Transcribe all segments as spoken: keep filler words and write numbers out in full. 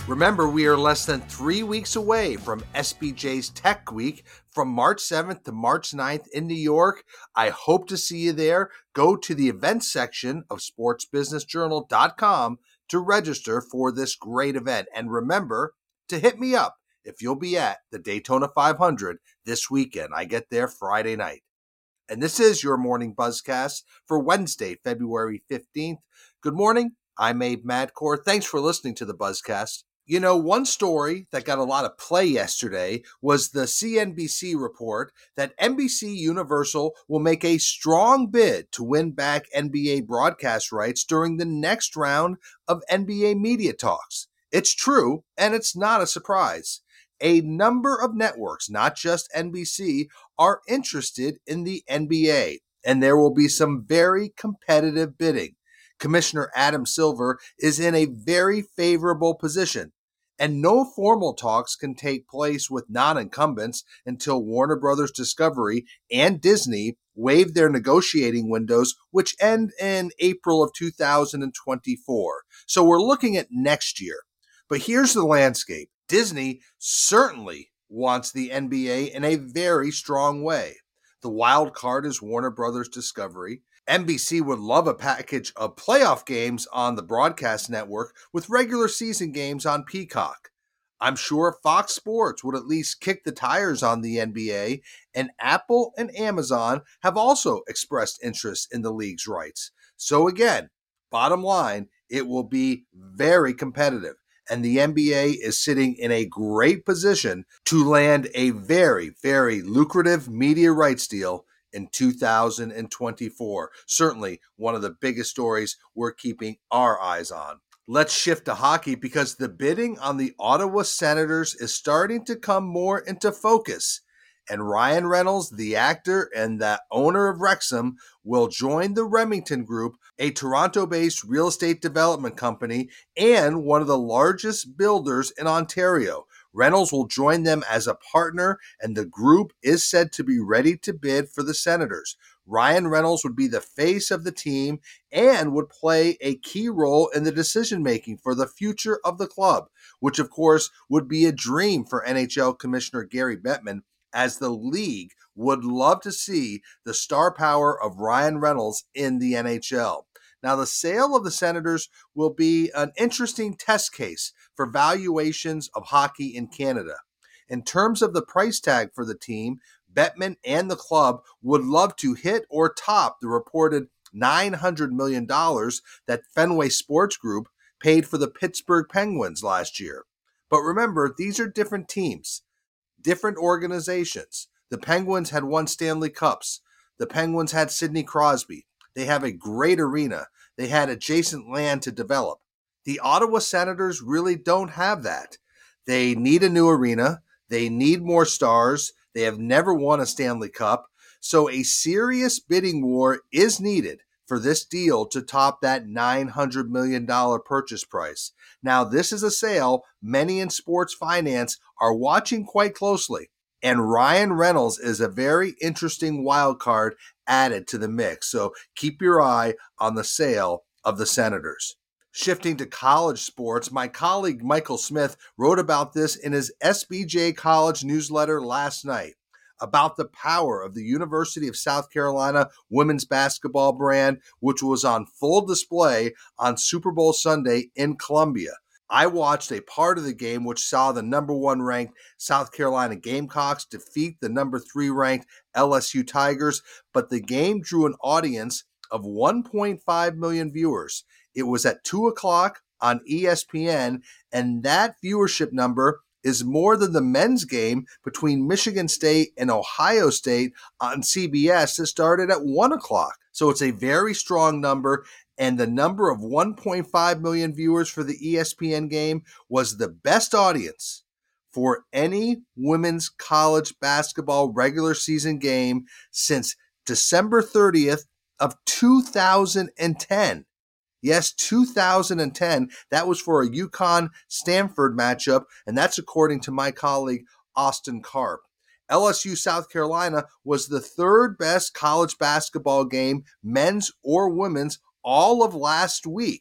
Remember, we are less than three weeks away from S B J's Tech Week from March seventh to March ninth in New York. I hope to see you there. Go to the events section of sports business journal dot com to register for this great event. And remember to hit me up if you'll be at the Daytona five hundred this weekend. I get there Friday night. And this is your Morning Buzzcast for Wednesday, February fifteenth. Good morning. I'm Abe Madcore. Thanks for listening to the Buzzcast. You know, one story that got a lot of play yesterday was the C N B C report that N B C Universal will make a strong bid to win back N B A broadcast rights during the next round of N B A media talks. It's true, and it's not a surprise. A number of networks, not just N B C, are interested in the N B A, and there will be some very competitive bidding. Commissioner Adam Silver is in a very favorable position, and no formal talks can take place with non-incumbents until Warner Brothers Discovery and Disney waive their negotiating windows, which end in April of two thousand twenty-four. So we're looking at next year. But here's the landscape. Disney certainly wants the N B A in a very strong way. The wild card is Warner Brothers Discovery. N B C would love a package of playoff games on the broadcast network with regular season games on Peacock. I'm sure Fox Sports would at least kick the tires on the N B A, and Apple and Amazon have also expressed interest in the league's rights. So again, bottom line, it will be very competitive, and the N B A is sitting in a great position to land a very, very lucrative media rights deal in two thousand twenty-four. Certainly one of the biggest stories we're keeping our eyes on. Let's shift to hockey because the bidding on the Ottawa Senators is starting to come more into focus. And Ryan Reynolds, the actor and the owner of Wrexham, will join the Remington Group, a Toronto-based real estate development company and one of the largest builders in Ontario. Reynolds will join them as a partner, and the group is said to be ready to bid for the Senators. Ryan Reynolds would be the face of the team and would play a key role in the decision-making for the future of the club, which of course would be a dream for N H L Commissioner Gary Bettman, as the league would love to see the star power of Ryan Reynolds in the N H L. Now, the sale of the Senators will be an interesting test case for valuations of hockey in Canada. In terms of the price tag for the team, Bettman and the club would love to hit or top the reported nine hundred million dollars that Fenway Sports Group paid for the Pittsburgh Penguins last year. But remember, these are different teams, different organizations. The Penguins had won Stanley Cups. The Penguins had Sidney Crosby. They have a great arena. They had adjacent land to develop. The Ottawa Senators really don't have that. They need a new arena. They need more stars. They have never won a Stanley Cup. So a serious bidding war is needed for this deal to top that nine hundred million dollars purchase price. Now, this is a sale many in sports finance are watching quite closely. And Ryan Reynolds is a very interesting wild card added to the mix. So keep your eye on the sale of the Senators. Shifting to college sports, my colleague Michael Smith wrote about this in his S B J College newsletter last night, about the power of the University of South Carolina women's basketball brand, which was on full display on Super Bowl Sunday in Columbia. I watched a part of the game which saw the number one ranked South Carolina Gamecocks defeat the number three ranked L S U Tigers, but the game drew an audience of one point five million viewers. It was at two o'clock on E S P N, and that viewership number is more than the men's game between Michigan State and Ohio State on C B S that started at one o'clock. So it's a very strong number, and the number of one point five million viewers for the E S P N game was the best audience for any women's college basketball regular season game since December thirtieth of two thousand ten. Yes, two thousand ten. That was for a UConn-Stanford matchup, and that's according to my colleague Austin Karp. L S U South Carolina was the third best college basketball game, men's or women's, all of last week.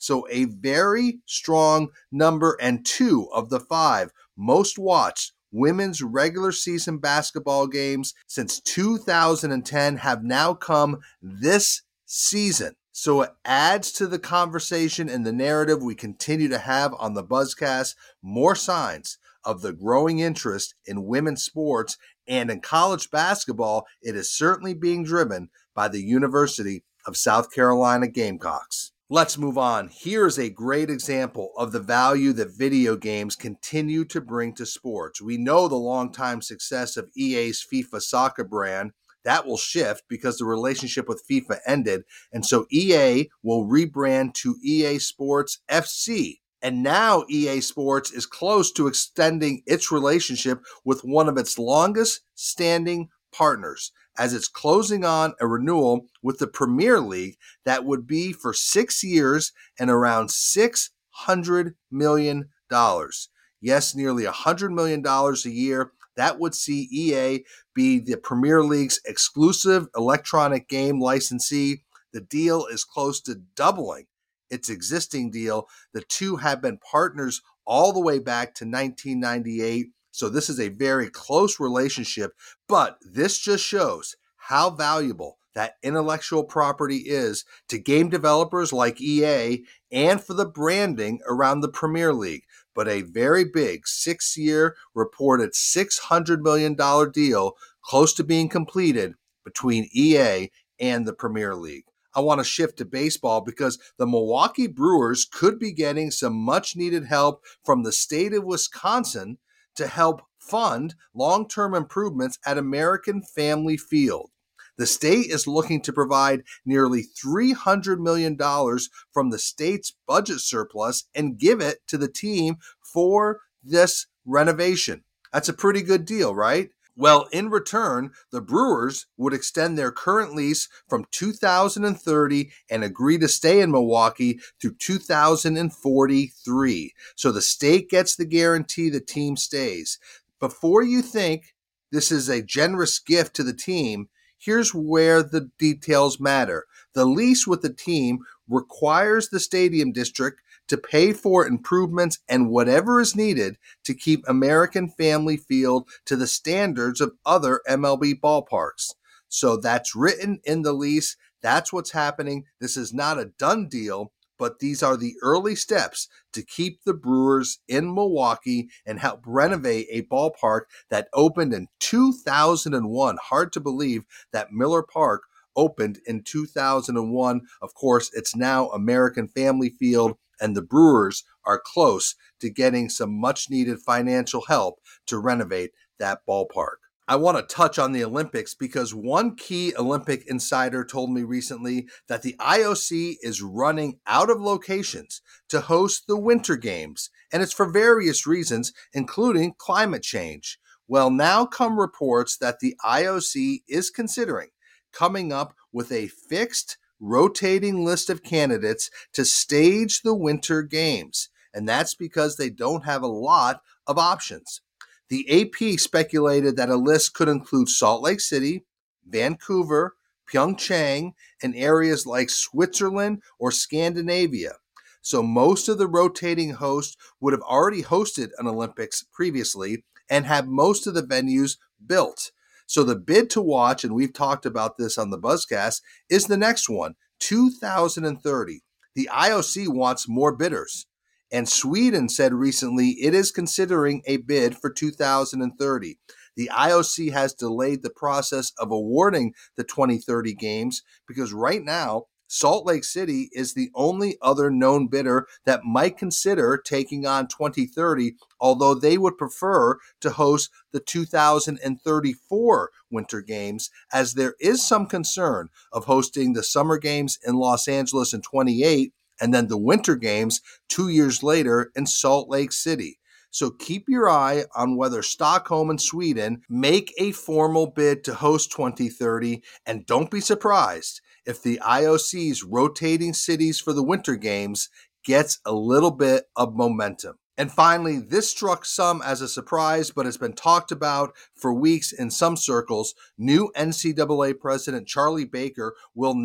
So a very strong number and two of the five most watched women's regular season basketball games since two thousand ten have now come this season. So it adds to the conversation and the narrative we continue to have on the Buzzcast, more signs of the growing interest in women's sports, and in college basketball, it is certainly being driven by the University of South Carolina Gamecocks. Let's move on. Here's a great example of the value that video games continue to bring to sports. We know the longtime success of E A's FIFA soccer brand. That will shift because the relationship with FIFA ended, and so E A will rebrand to E A Sports F C. And now E A Sports is close to extending its relationship with one of its longest standing partners, as it's closing on a renewal with the Premier League that would be for six years and around six hundred million dollars. Yes, nearly one hundred million dollars a year. That would see E A be the Premier League's exclusive electronic game licensee. The deal is close to doubling its existing deal. The two have been partners all the way back to nineteen ninety-eight. So this is a very close relationship, but this just shows how valuable that intellectual property is to game developers like E A and for the branding around the Premier League. But a very big six-year reported six hundred million dollars deal close to being completed between E A and the Premier League. I want to shift to baseball because the Milwaukee Brewers could be getting some much-needed help from the state of Wisconsin to help fund long-term improvements at American Family Field. The state is looking to provide nearly three hundred million dollars from the state's budget surplus and give it to the team for this renovation. That's a pretty good deal, right? Well, in return, the Brewers would extend their current lease from two thousand thirty and agree to stay in Milwaukee through two thousand forty-three. So the state gets the guarantee the team stays. Before you think this is a generous gift to the team, here's where the details matter. The lease with the team requires the stadium district to pay for improvements and whatever is needed to keep American Family Field to the standards of other M L B ballparks. So that's written in the lease. That's what's happening. This is not a done deal, but these are the early steps to keep the Brewers in Milwaukee and help renovate a ballpark that opened in two thousand one. Hard to believe that Miller Park opened in two thousand one. Of course, it's now American Family Field, and the Brewers are close to getting some much-needed financial help to renovate that ballpark. I want to touch on the Olympics because one key Olympic insider told me recently that the I O C is running out of locations to host the Winter Games, and it's for various reasons, including climate change. Well, now come reports that the I O C is considering coming up with a fixed, rotating list of candidates to stage the Winter Games, and that's because they don't have a lot of options. The A P speculated that a list could include Salt Lake City, Vancouver, Pyeongchang, and areas like Switzerland or Scandinavia. So most of the rotating hosts would have already hosted an Olympics previously and have most of the venues built. So the bid to watch, and we've talked about this on the Buzzcast, is the next one, two thousand thirty. The I O C wants more bidders. And Sweden said recently it is considering a bid for two thousand thirty. The I O C has delayed the process of awarding the twenty thirty games because right now, Salt Lake City is the only other known bidder that might consider taking on twenty thirty, although they would prefer to host the two thousand thirty-four Winter Games, as there is some concern of hosting the Summer Games in Los Angeles in twenty-eight and then the Winter Games two years later in Salt Lake City. So keep your eye on whether Stockholm and Sweden make a formal bid to host twenty thirty, and don't be surprised if the I O C's rotating cities for the Winter Games gets a little bit of momentum. And finally, this struck some as a surprise, but has been talked about for weeks in some circles. New N C double A President Charlie Baker will not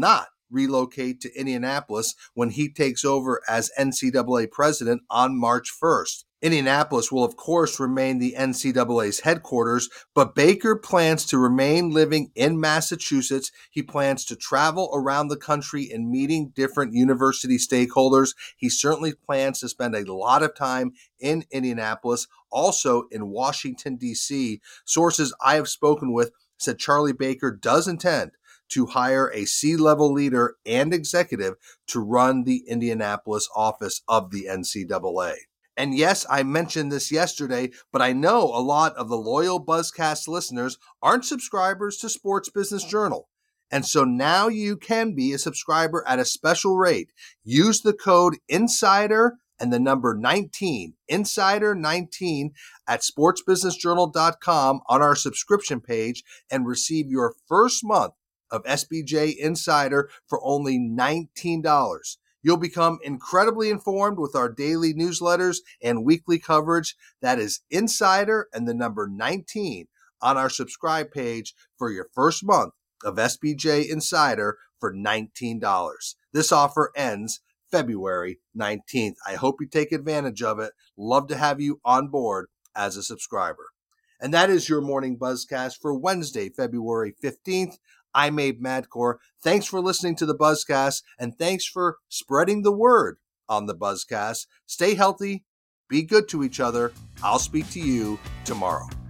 relocate to Indianapolis when he takes over as N C double A president on March first. Indianapolis will, of course, remain the N C double A's headquarters, but Baker plans to remain living in Massachusetts. He plans to travel around the country and meeting different university stakeholders. He certainly plans to spend a lot of time in Indianapolis, also in Washington, D C. Sources I have spoken with said Charlie Baker does intend to hire a C-level leader and executive to run the Indianapolis office of the N C double A. And yes, I mentioned this yesterday, but I know a lot of the loyal Buzzcast listeners aren't subscribers to Sports Business Journal. And so now you can be a subscriber at a special rate. Use the code INSIDER and the number nineteen, Insider nineteen at sports business journal dot com on our subscription page and receive your first month of S B J Insider for only nineteen dollars. You'll become incredibly informed with our daily newsletters and weekly coverage. That is Insider and the number nineteen on our subscribe page for your first month of S B J Insider for nineteen dollars. This offer ends February nineteenth. I hope you take advantage of it. Love to have you on board as a subscriber. And that is your morning Buzzcast for Wednesday, February fifteenth. I'm Abe Madkour. Thanks for listening to the Buzzcast, and thanks for spreading the word on the Buzzcast. Stay healthy, be good to each other. I'll speak to you tomorrow.